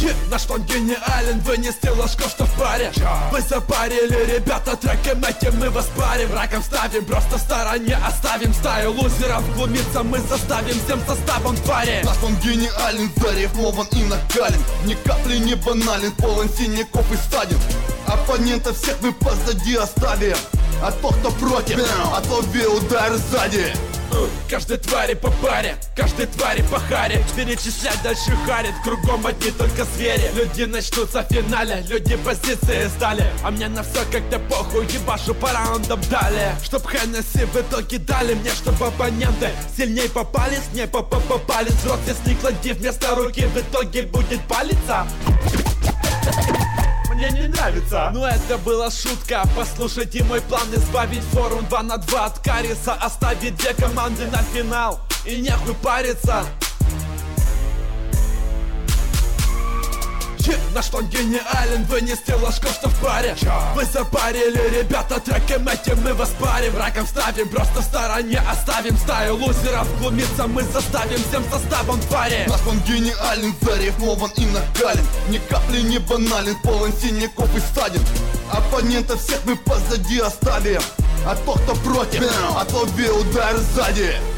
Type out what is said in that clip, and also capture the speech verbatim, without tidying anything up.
Yeah, наш план гениален, вынести ложков, что в паре. Вы запарили, ребята, треком этим мы вас парим. Раком ставим, просто в стороне оставим стаю лузеров. Глумиться мы заставим всем составом в паре. Наш план гениален, зарифмован и накален. Ни капли не банален, полон синяков и ссадин. Оппонентов всех мы позади оставим. А тот, кто против, отлови удар сзади. Каждой твари по паре, каждой твари по харе. Перечислять дальше харит, кругом одни только звери. Люди начнутся в финале, люди позиции сдали. А мне на все как-то похуй, ебашу по раундам далее. Чтоб Хеннесси в итоге дали мне, чтоб оппоненты сильней попались, не попались в рот. Если клади вместо руки, в итоге будет палиться. Мне не нравится. Но это была шутка. Послушайте мой план: избавить форум два на два от кариеса, оставить две команды на финал и нехуй париться. Yeah, наш план гениален, вынести ложков, что в паре. Вы запарили, ребята, треком этим мы вас парим. Раком ставим, просто в стороне оставим стаю лузеров. Глумиться мы заставим всем составом в паре. Наш план гениален, зарифмован и накален. Ни капли не банален, полон синяков и ссадин. Оппонентов всех мы позади оставим. А тот, кто против, отлови удар сзади.